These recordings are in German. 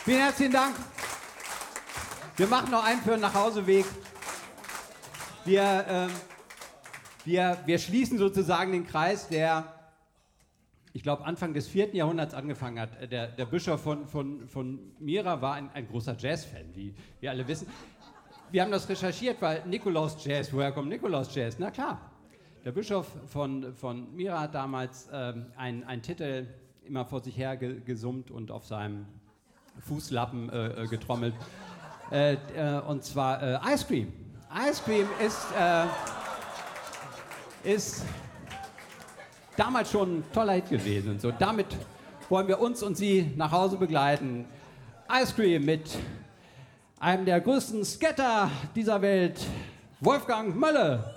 Vielen herzlichen Dank. Wir machen noch einen für den Nachhauseweg. Wir schließen sozusagen den Kreis, der, ich glaube, Anfang des 4. Jahrhunderts angefangen hat. Der Bischof von Myra war ein großer Jazz-Fan, wie wir alle wissen. Wir haben das recherchiert, weil Nikolaus Jazz, woher kommt Nikolaus Jazz? Na klar, der Bischof von Myra hat damals einen Titel immer vor sich her gesummt und auf seinem Fußlappen getrommelt. Und zwar Ice Cream. Ice Cream ist damals schon ein toller Hit gewesen. Und so, damit wollen wir uns und Sie nach Hause begleiten. Ice Cream mit einem der größten Scatter dieser Welt, Wolfgang Mölle.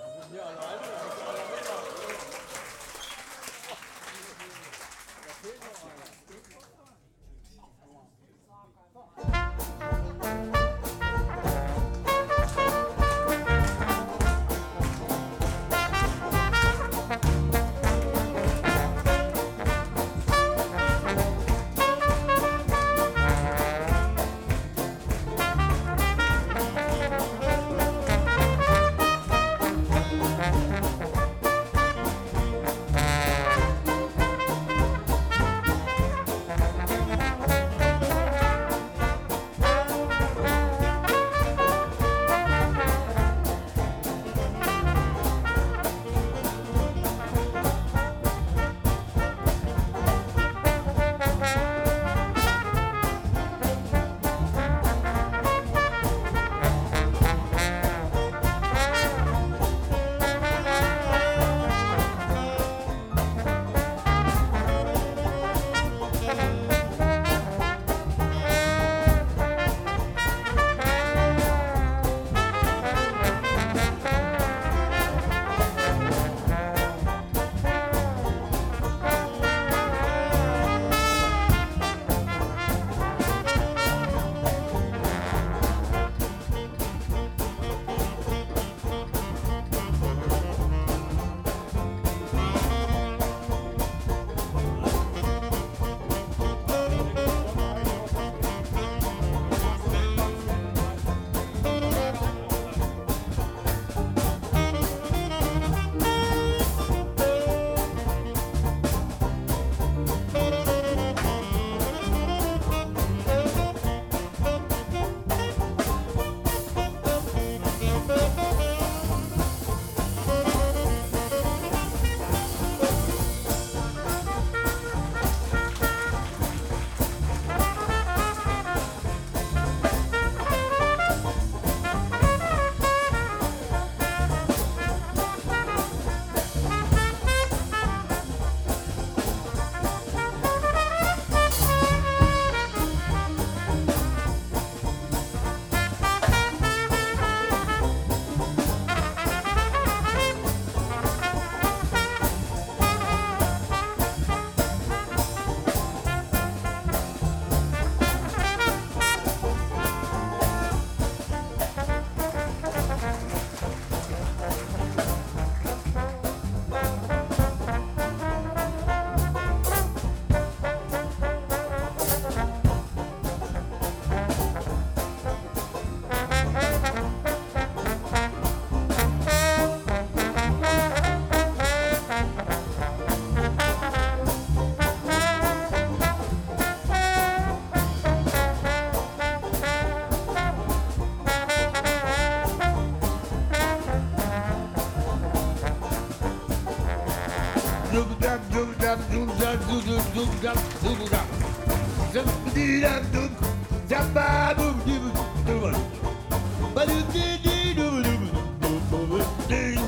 Ba